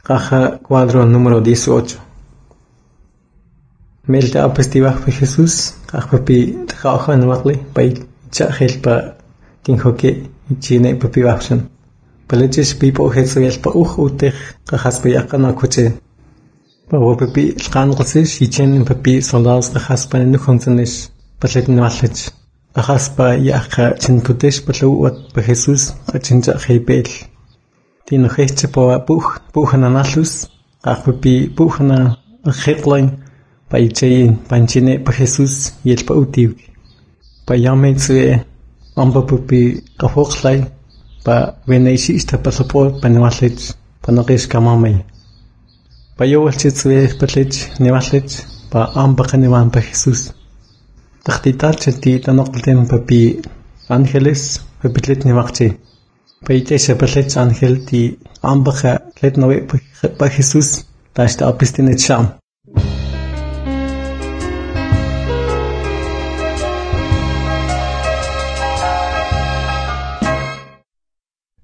Caja cuadro número 18. Melta apestivah pe Jesús, papi trabaja en Wagli, pai chahel pa tinjoque y chine papi wapsan. Paleches pipo hetsuel pa utech, cajas pa yakana coche. Pa papi lkanqasish y chen papi soldados cajas pa nukhonsanesh, palet nwalech. Cajas pa yaka chinputesh pa lauat pa Jesús, cachinja heipel. Tino heche pa puhana nalus, papi puhana hetline. Pa ichayin panchine pa Jesús y el pa utiv. Pa llame tsue amba pupi kafoklay pa veneishi ista pa support pa niwalech pa naqish kamamay. Pa yowalche tsue patlech niwalech pa amba kaniwan pa Jesús. Taktital cheti tanoqlten papi ángeles papitlet niwakche. Pa itesha patlech ángel ti amba ka tlet nawe pa Jesús tashta apistinet sham.